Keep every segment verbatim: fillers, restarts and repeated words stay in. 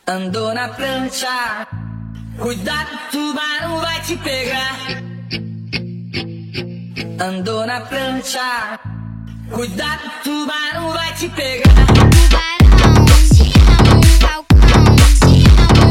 Andou na prancha, cuidado, tubarão vai te pegar. Andou na prancha, cuidado, tubarão vai te pegar. Tubarão, te amo, falcão, te amo,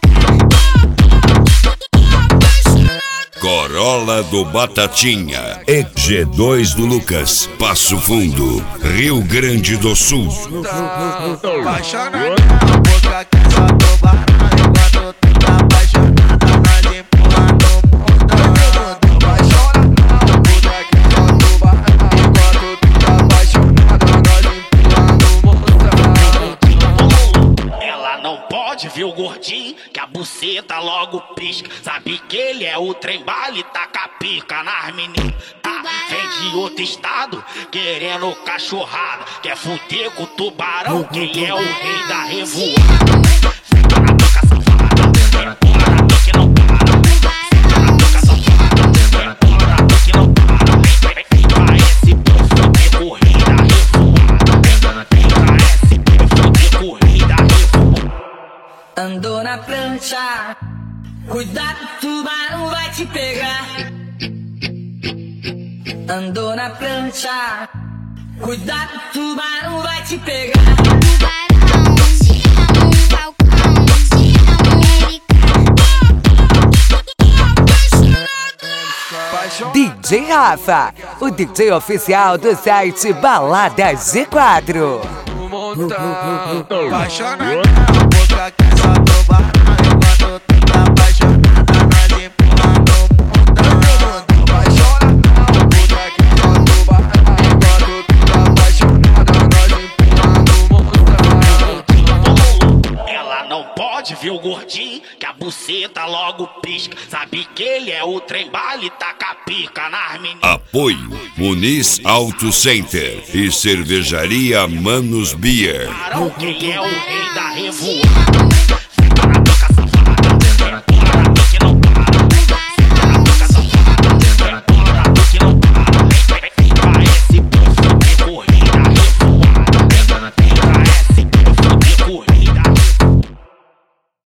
Erika. Corolla do Batatinha, E G dois do Lucas, Passo Fundo, Rio Grande do Sul. Apaixonada, a boca que só tubarão. Enquanto tu tá apaixonada, nós empurrando o mundão. Apaixonada, a boca que só tubarão. Enquanto tu tá apaixonada, nós empurrando o mundão. Ela não pode ver o gordinho, que a buceta logo pisca. Sabe que ele é o trem bala e taca pica nas meninas. Ah, vem de outro estado, querendo cachorrada. Quer fuder com o tubarão, que ele é o rei da revoada. Fica na boca safada, empurra na boca que não para. Fica na boca safada, empurra na boca que não para. Fica esse por fuder com o rei da revoada. Fica esse por fuder com o rei da revoada. Andou na prancha, cuidado, tubarão vai te pegar. Andou na prancha, cuidado, tubarão vai te pegar. Tubarão, te amo, falcão, te amo, Erika. D J Rafa, o D J oficial do site Balada G quatro. Apaixonada, a boca que só tubarão. Enquanto tu tá apaixonada, nós empurrando o mundão. Apaixonada, a boca que só tubarão. Enquanto tu tá apaixonada, nós empurrando o mundão. Ela não pode ver o gordinho, que a buceta logo pisca. Sabe que ele é o trem bala e taca pica nas meninas. Apoio Muniz Auto Center e Cervejaria Manos Beer. Que ele é o rei da revoada.